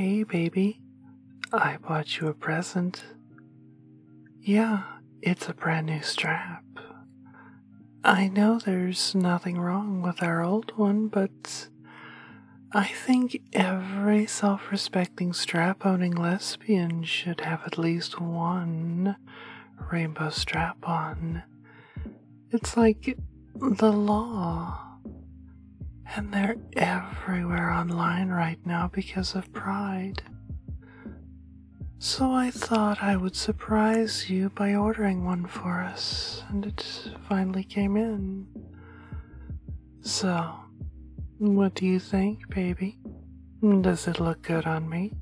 Hey, baby. I bought you a present. Yeah, it's a brand new strap. I know there's nothing wrong with our old one, but I think every self respecting strap owning lesbian should have at least one rainbow strap on. It's like the law. And they're everywhere online right now because of Pride. So I thought I would surprise you by ordering one for us, and it finally came in. So, what do you think, baby? Does it look good on me?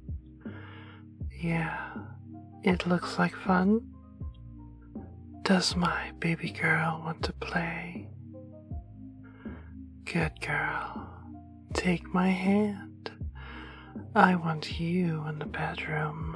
Yeah, it looks like fun. Does my baby girl want to play? Good girl. Take my hand. I want you in the bedroom.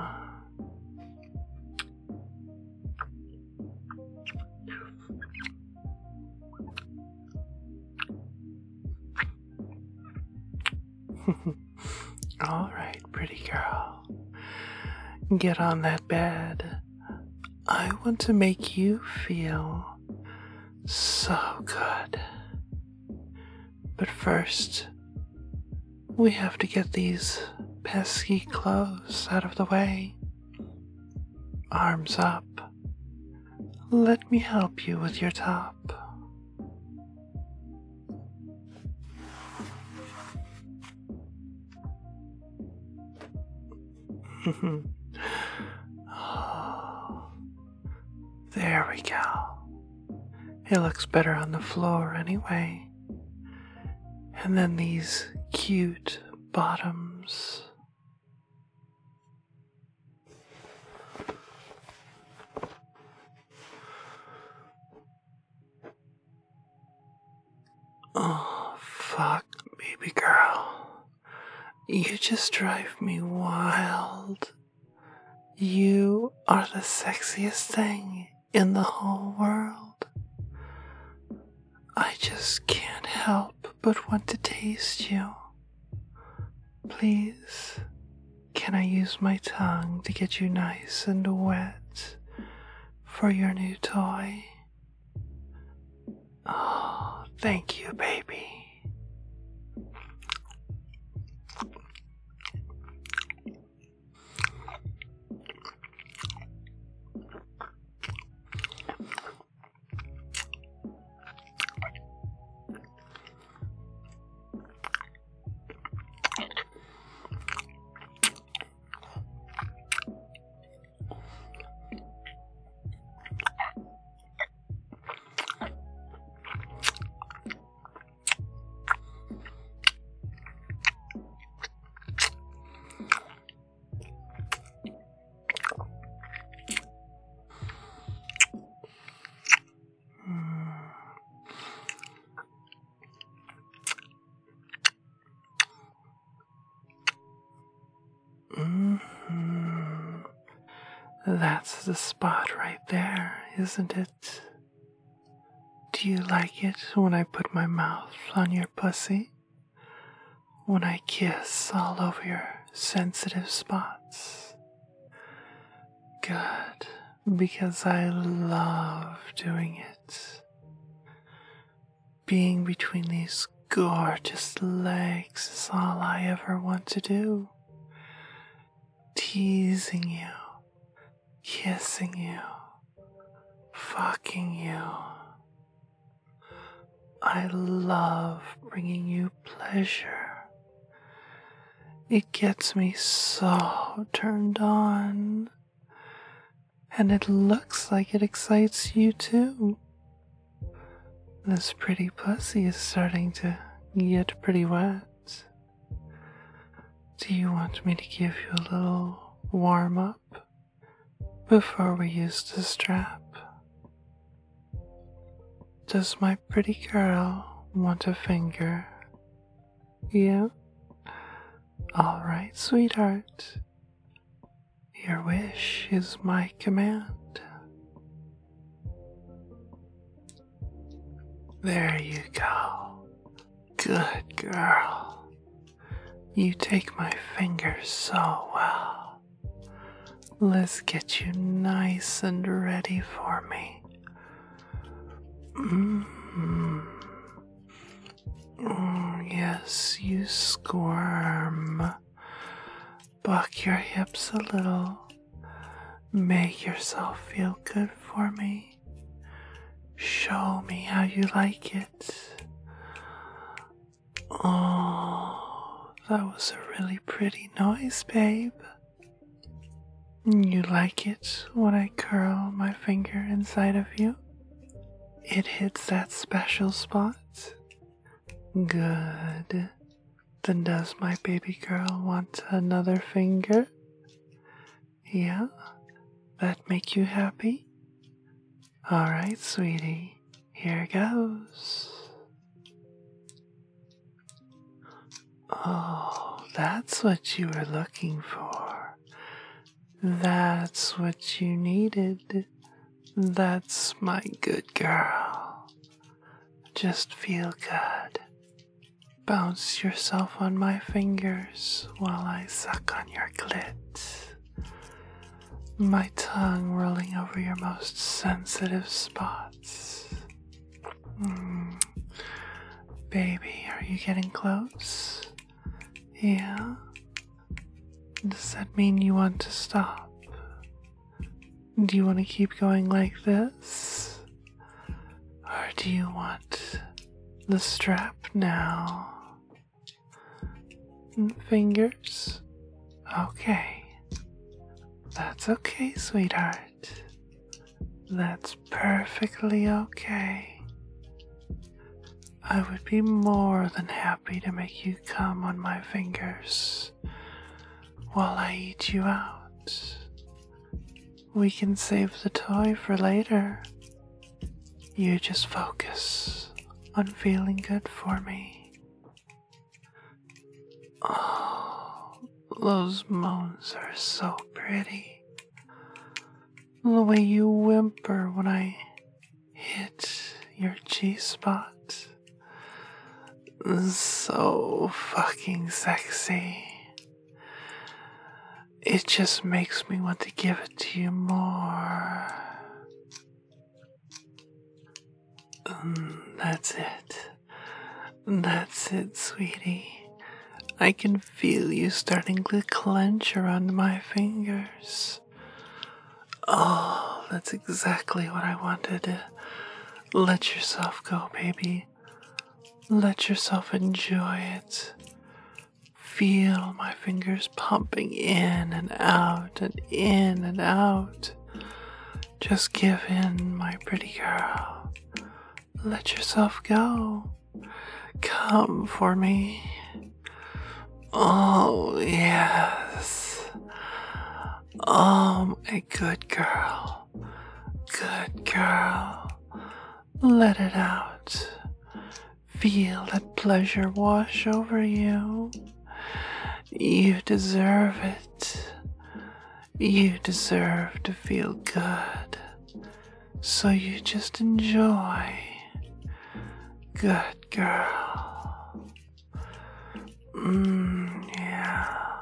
All right, pretty girl. Get on that bed. I want to make you feel so good. But first, we have to get these pesky clothes out of the way. Arms up. Let me help you with your top. Oh, there we go. It looks better on the floor anyway. And then these cute bottoms. Oh, fuck, baby girl. You just drive me wild. You are the sexiest thing in the whole world. I just can't help but want to taste you. Please, can I use my tongue to get you nice and wet for your new toy? Oh, thank you, baby. That's the spot right there, isn't it? Do you like it when I put my mouth on your pussy? When I kiss all over your sensitive spots? Good, because I love doing it. Being between these gorgeous legs is all I ever want to do. Teasing you, kissing you, fucking you. I love bringing you pleasure. It gets me so turned on. And it looks like it excites you too. This pretty pussy is starting to get pretty wet. Do you want me to give you a little warm up before we use the strap? Does my pretty girl want a finger? Yeah? Alright, sweetheart. Your wish is my command. There you go. Good girl. You take my fingers so well. Let's get you nice and ready for me. Yes, you squirm. Buck your hips a little. Make yourself feel good for me. Show me how you like it. Oh, that was a really pretty noise, babe. You like it when I curl my finger inside of you? It hits that special spot? Good. Then does my baby girl want another finger? Yeah? That make you happy? Alright, sweetie. Here goes. Oh, that's what you were looking for. That's what you needed. That's my good girl. Just feel good. Bounce yourself on my fingers while I suck on your clit. My tongue rolling over your most sensitive spots. Baby, are you getting close? Yeah? Does that mean you want to stop? Do you want to keep going like this? Or do you want the strap now? Fingers? Okay. That's okay, sweetheart. That's perfectly okay. I would be more than happy to make you come on my fingers while I eat you out. We can save the toy for later. You just focus on feeling good for me. Oh, those moans are so pretty. The way you whimper when I hit your G-spot. So fucking sexy. It just makes me want to give it to you more. That's it. That's it, sweetie. I can feel you starting to clench around my fingers. Oh, that's exactly what I wanted. Let yourself go, baby. Let yourself enjoy it. Feel my fingers pumping in and out and in and out. Just give in, my pretty girl. Let yourself go. Come for me. Oh, yes. Oh, my good girl. Good girl. Let it out. Feel that pleasure wash over you. You deserve it. You deserve to feel good. So you just enjoy. Good girl. Yeah.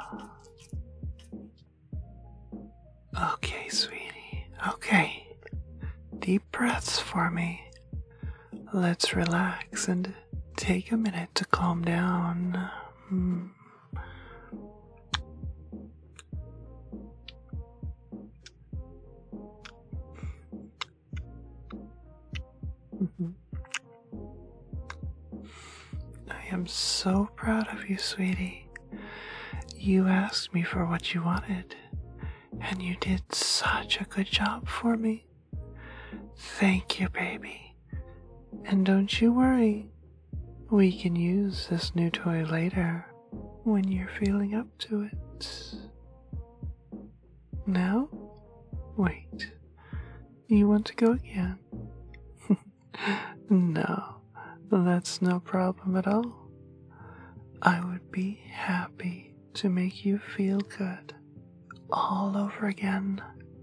Okay, sweetie. Okay. Deep breaths for me. Let's relax and take a minute to calm down. I am so proud of you, sweetie. You asked me for what you wanted, and you did such a good job for me. Thank you, baby. And don't you worry, we can use this new toy later when you're feeling up to it. Now? Wait, you want to go again? No, that's no problem at all. I would be happy to make you feel good all over again.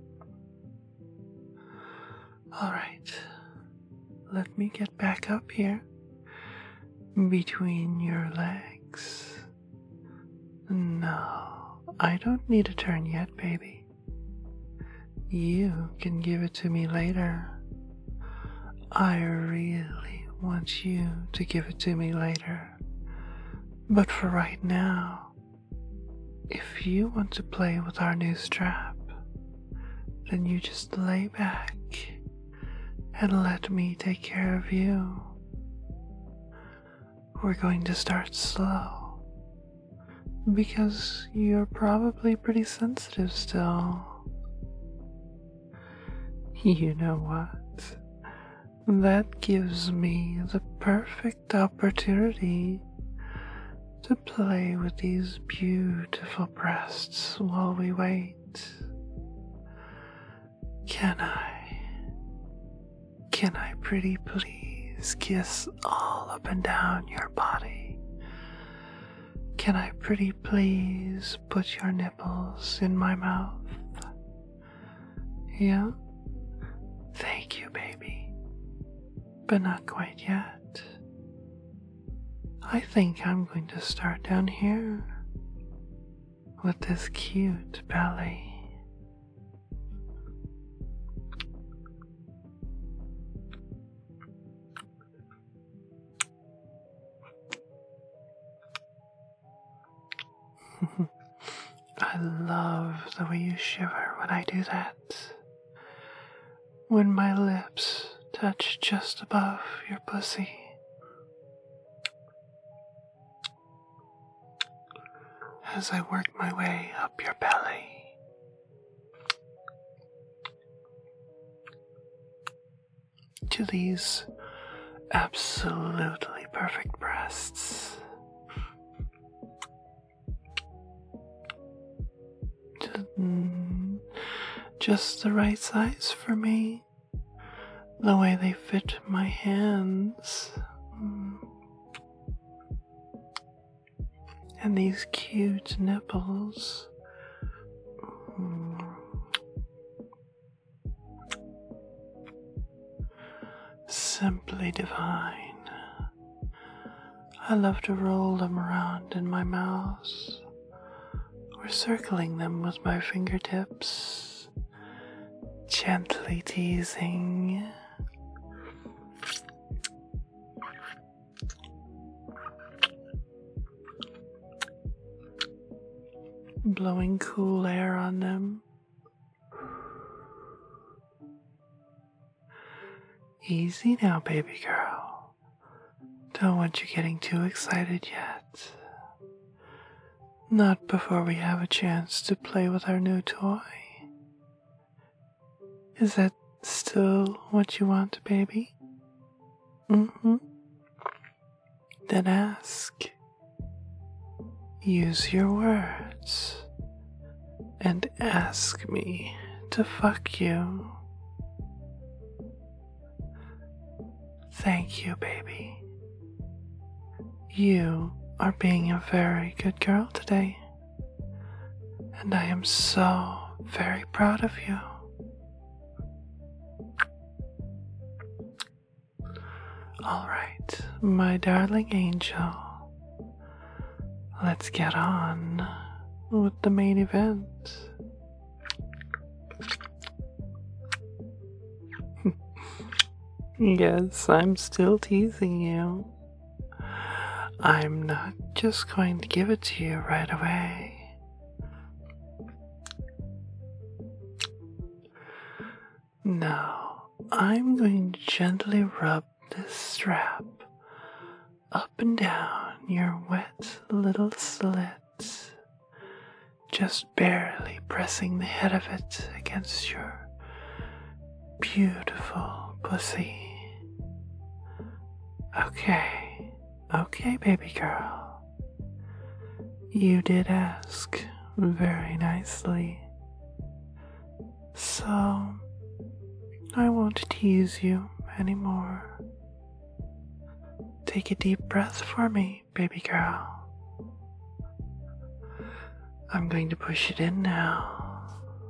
Alright, let me get back up here between your legs. No, I don't need a turn yet, baby. You can give it to me later. I really want you to give it to me later. But for right now, if you want to play with our new strap, then you just lay back and let me take care of you. We're going to start slow, because you're probably pretty sensitive still. You know what? That gives me the perfect opportunity to play with these beautiful breasts while we wait. Can I pretty please kiss all up and down your body? Can I pretty please put your nipples in my mouth? Yeah? Thank you, baby. But not quite yet. I think I'm going to start down here with this cute belly. I love the way you shiver when I do that. When my lips touch just above your pussy. As I work my way up your belly. To these absolutely perfect breasts. Just the right size for me. The way they fit my hands. And these cute nipples. Simply divine. I love to roll them around in my mouth, or circling them with my fingertips, gently teasing. Blowing cool air on them. Easy now, baby girl. Don't want you getting too excited yet. Not before we have a chance to play with our new toy. Is that still what you want, baby? Then ask. Use your words and ask me to fuck you. Thank you, baby. You are being a very good girl today, and I am so very proud of you. All right, my darling angel. Let's get on with the main event. Yes, I'm still teasing you. I'm not just going to give it to you right away. No, I'm going to gently rub this strap up and down your wet little slit, just barely pressing the head of it against your beautiful pussy. Okay, baby girl. You did ask very nicely, so I won't tease you anymore. Take a deep breath for me, baby girl. I'm going to push it in now.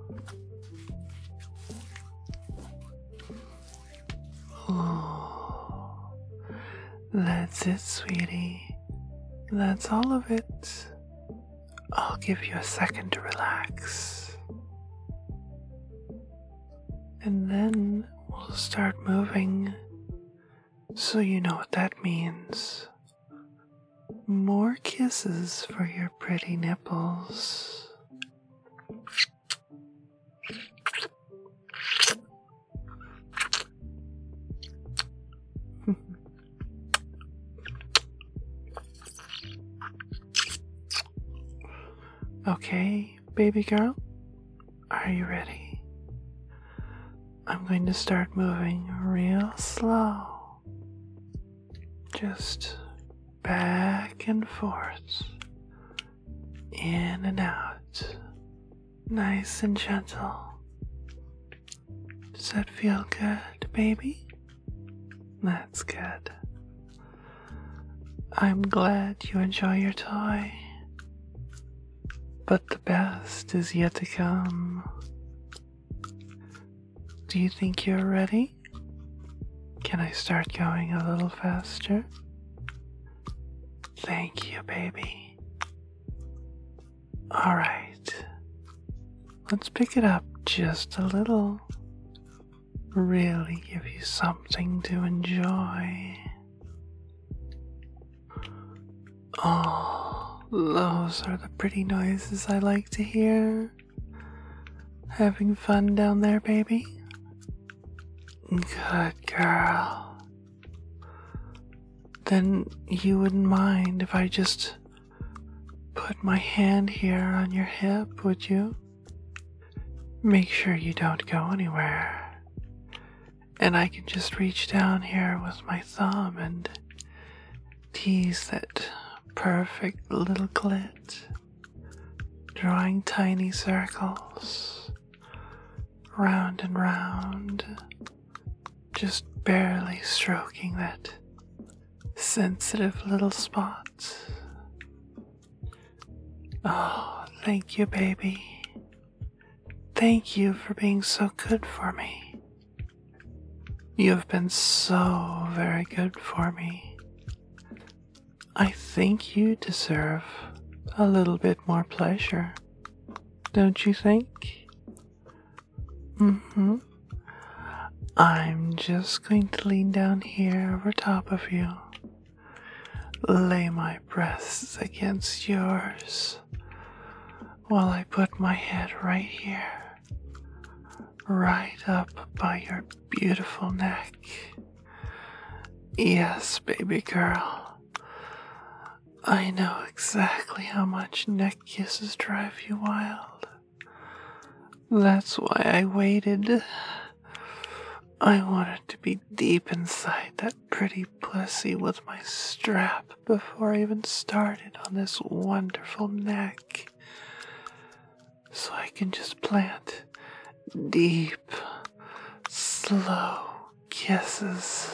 Oh, that's it, sweetie. That's all of it. I'll give you a second to relax. And then we'll start moving, so you know what that means. More kisses for your pretty nipples. Okay, baby girl, are you ready? I'm going to start moving real slow. Just back and forth, in and out, nice and gentle. Does that feel good, baby? That's good. I'm glad you enjoy your toy. But the best is yet to come. Do you think you're ready? Can I start going a little faster? Thank you, baby. Alright. Let's pick it up just a little. Really give you something to enjoy. Oh, those are the pretty noises I like to hear. Having fun down there, baby? Good girl. Then you wouldn't mind if I just put my hand here on your hip, would you? Make sure you don't go anywhere. And I can just reach down here with my thumb and tease that perfect little clit, drawing tiny circles, round and round, just barely stroking that sensitive little spot. Oh, thank you, baby. Thank you for being so good for me. You have been so very good for me. I think you deserve a little bit more pleasure, don't you think? I'm just going to lean down here over top of you, lay my breasts against yours, while I put my head right here, right up by your beautiful neck. Yes, baby girl. I know exactly how much neck kisses drive you wild. That's why I waited. I wanted to be deep inside that pretty pussy with my strap before I even started on this wonderful neck. So I can just plant deep, slow kisses.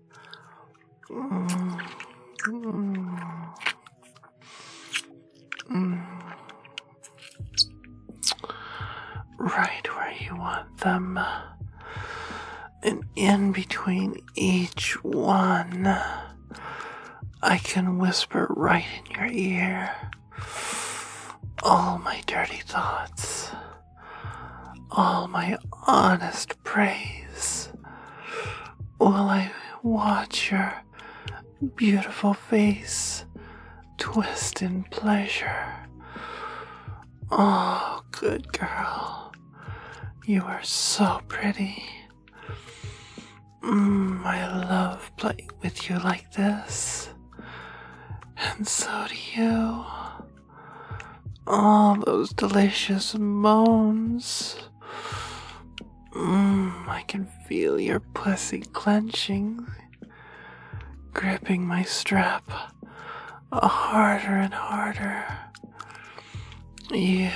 Right where you want them. And in between each one, I can whisper right in your ear all my dirty thoughts, all my honest praise, while I watch your beautiful face twist in pleasure. Oh, good girl. You are so pretty. I love playing with you like this. And so do you. All those delicious moans. I can feel your pussy clenching, gripping my strap harder and harder. You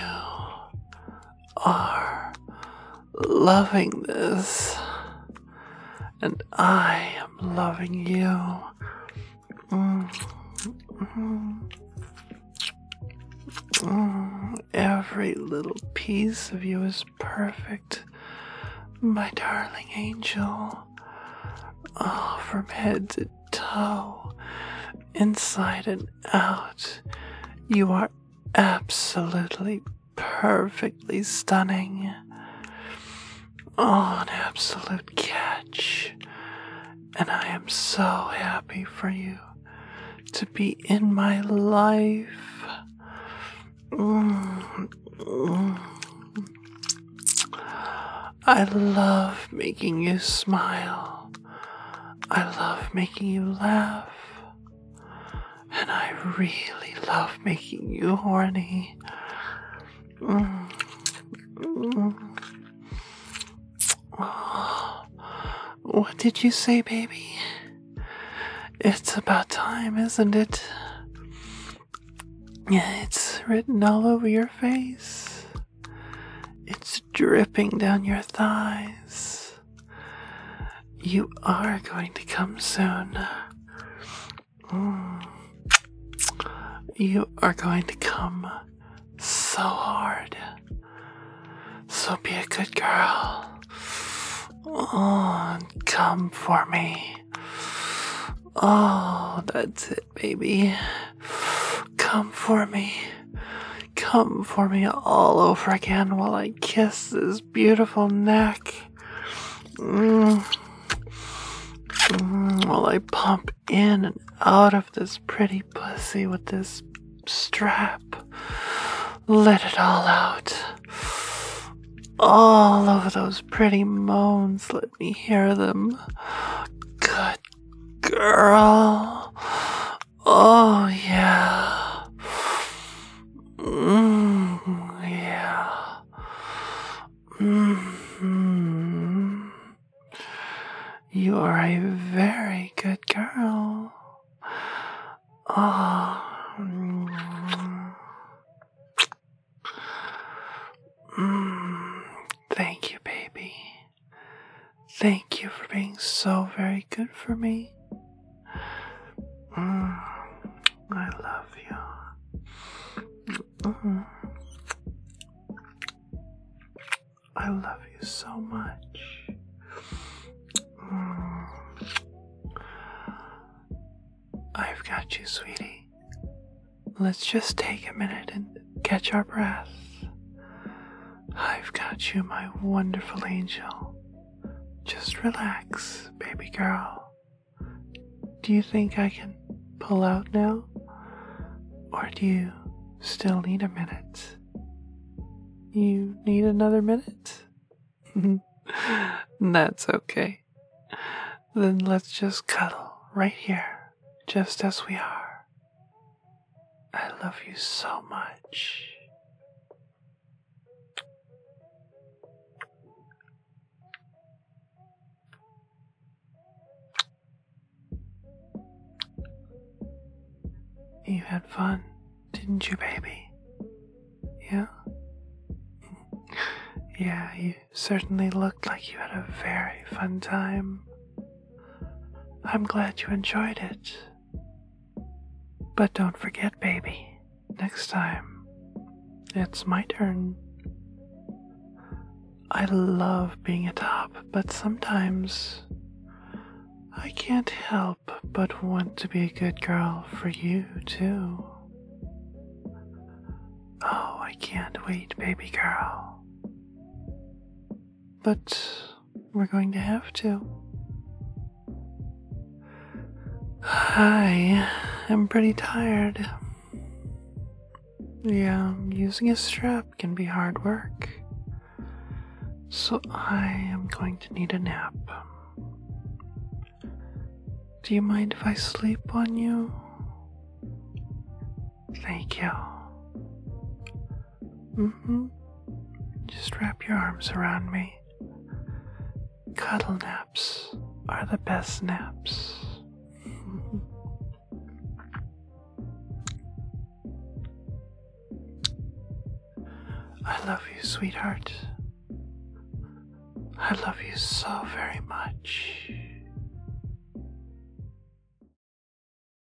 are loving this, and I am loving you. Every little piece of you is perfect, my darling angel. Oh, from head to toe, inside and out, you are absolutely perfectly stunning. Oh, an absolute catch. And I am so happy for you to be in my life. I love making you smile. I love making you laugh. And I really love making you horny. What did you say, baby? It's about time, isn't it? Yeah, it's written all over your face. It's dripping down your thighs. You are going to come soon. You are going to come so hard. So be a good girl. Oh, come for me. Oh, that's it, baby. Come for me. Come for me all over again while I kiss this beautiful neck. While I pump in and out of this pretty pussy with this strap. Let it all out. All over those pretty moans. Let me hear them. Good girl. Oh, yeah. Yeah. You are a very good girl. Oh. Thank you, baby. Thank you for being so very good for me. I love you. I love you so much. I've got you, sweetie. Let's just take a minute and catch our breath. I've got you, my wonderful angel. Just relax, baby girl. Do you think I can pull out now? Or do you still need a minute? You need another minute? That's okay. Then let's just cuddle right here, just as we are. I love you so much. You had fun, didn't you, baby? Yeah? Yeah, you certainly looked like you had a very fun time. I'm glad you enjoyed it. But don't forget, baby, next time, it's my turn. I love being a top, but sometimes I can't help but want to be a good girl for you, too. Oh, I can't wait, baby girl. But we're going to have to. I am pretty tired. Yeah, using a strap can be hard work. So I am going to need a nap. Do you mind if I sleep on you? Thank you. Just wrap your arms around me. Cuddle naps are the best naps. I love you, sweetheart. I love you so very much.